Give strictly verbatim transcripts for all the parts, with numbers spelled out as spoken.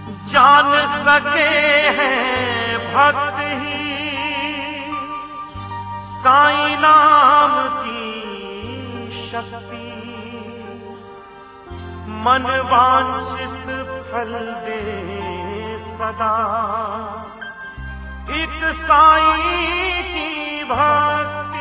जान सके हैं भक्त ही साईं नाम की शक्ति, मन वांछित फल दे सदा एक साईं की भक्ति।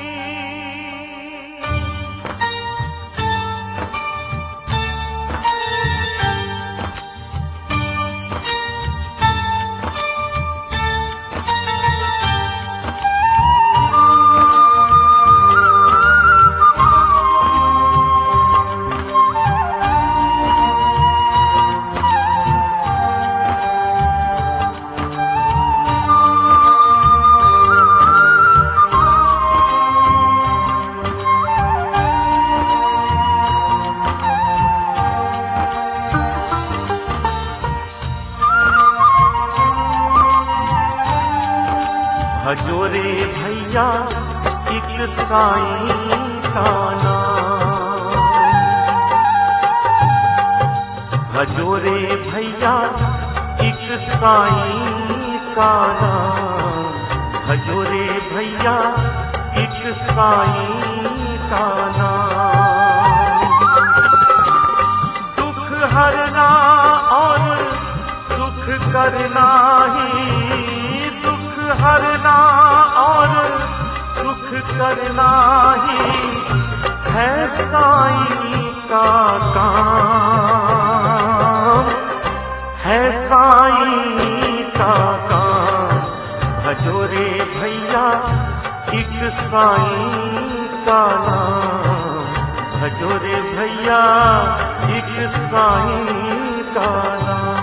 भजो रे भैया एक साईं का नाम, भजो रे भैया एक साईं का नाम, भजो रे भैया एक साईं का नाम। दुख हरना और सुख करना ही, हरना और सुख करना ही है साईं का काम, है साईं का काम। भजो रे भैया एक साईं का नाम, भजो रे भैया एक साईं का नाम।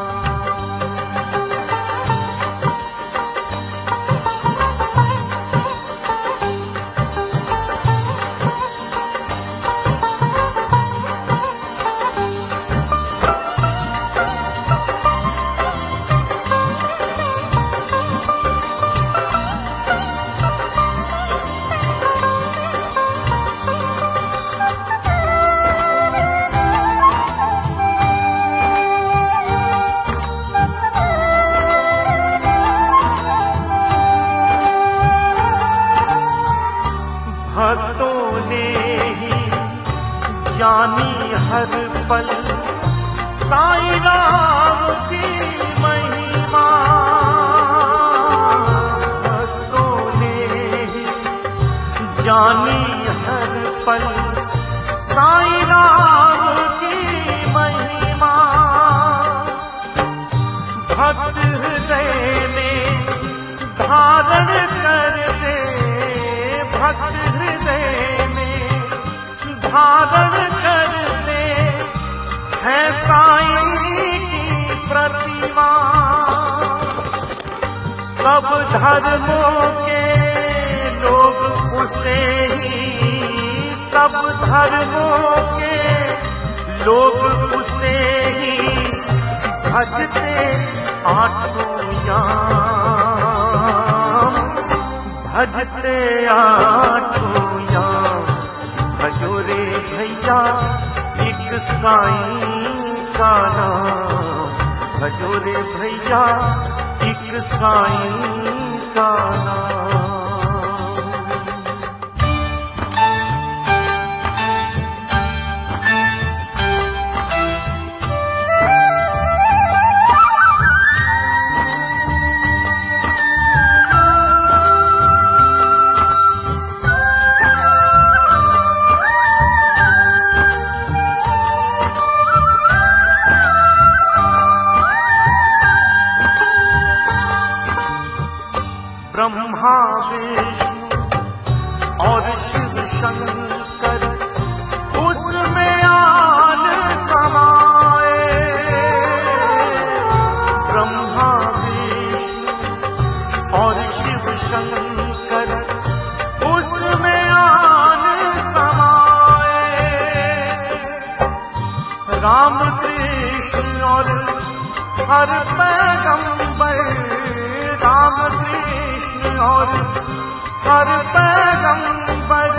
भक्तों ने ही जानी हर पल साईं राम की महिमा, भक्तों ने ही जानी हर पल साईं राम की महिमा। भक्त हृदय में धारण कर दे, भक्त हृदय में धारण करते है साईं की प्रतिमा। सब धर्मों के लोग उसे ही, सब धर्मों के लोग उसे ही भजते आठों याम, भजते आठों याम। भजो रे भैया एक साईं का नाम, भजो रे भैया एक साईं का नाम। ब्रह्मा विष्णु और शिव शंकर उसमें आन समाए, ब्रह्मा विष्णु और शिव शंकर उसमें आन समाए। राम कृष्ण और हर पैगंबर, राम कृष्ण और हर पैगंबर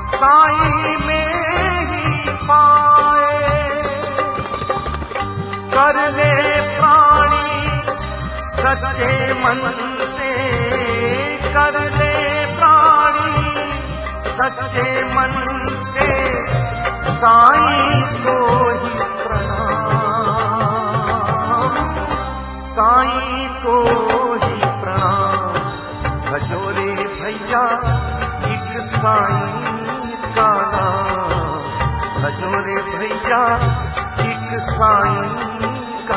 साईं में ही पाए। कर ले प्राणी सच्चे मन से, कर ले प्राणी सच्चे मन से, साईं को ही प्रणाम, साईं को ही प्रणाम। भजोरे भैया एक साईं का नाम, भजोरे भैया एक साईं का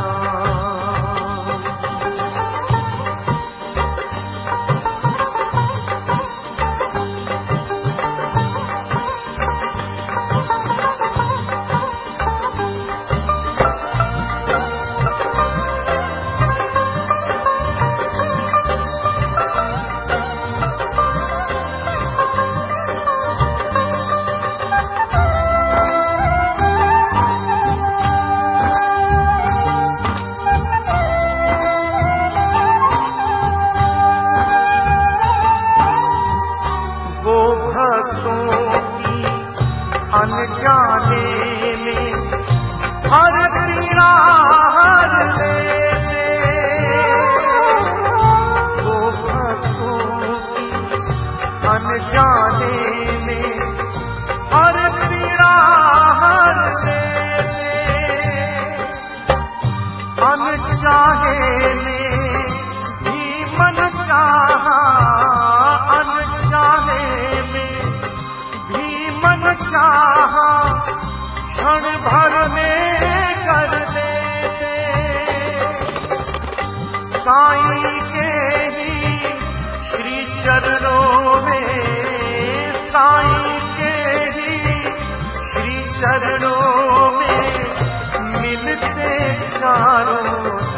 अनजाने में हर पीड़ा हर लेते, वो भक्तों की अनजाने में हर पीड़ा हर लेते, अनचाहे में भी मन चाहा, अनचाहे में भी मन चाहा, क्षण भर में कर देते। साईं के ही श्री चरणों में, साईं के ही श्री चरणों में मिलते चारों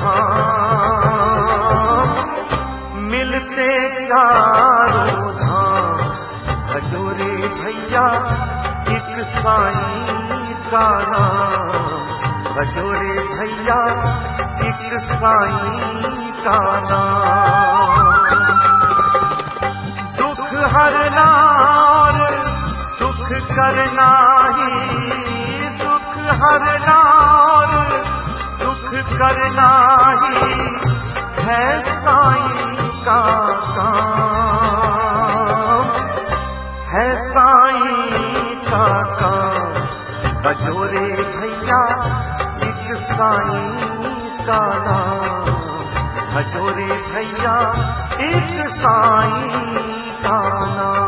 धाम, मिलते चारों धाम। भजोरे भैया एक साईं का नाम, भजोरे भैया एक साईं का नाम। दुख हरना और सुख करना ही, दुख हरना और सुख करना ही है साईं का काम, है साईं का काम। भजोरे भैया एक साईं का नाम, भजोरे भैया एक साईं का नाम।